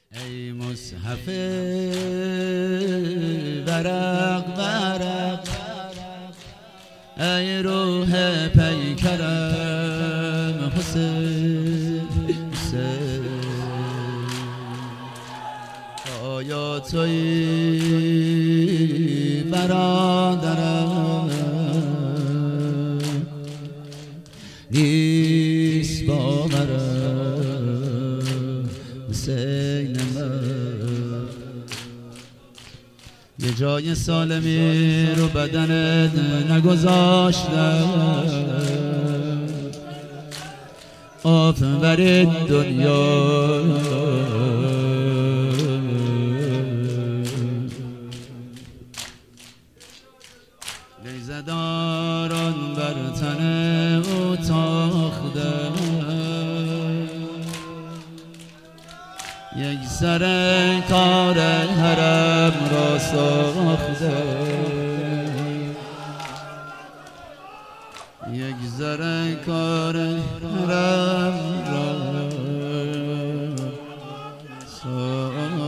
ای مصحف ورق ورق، ای روح پیکرم حسین حسین، آیا تویی برادرم نیست باورم حسین من، یه جای سالمی رو بدنت نگذاشتم، آفرین دنیا نیزه داران بر تن او تاخته، یک سر کار حرم را ساخته، یک سر کار حرم را ساخته.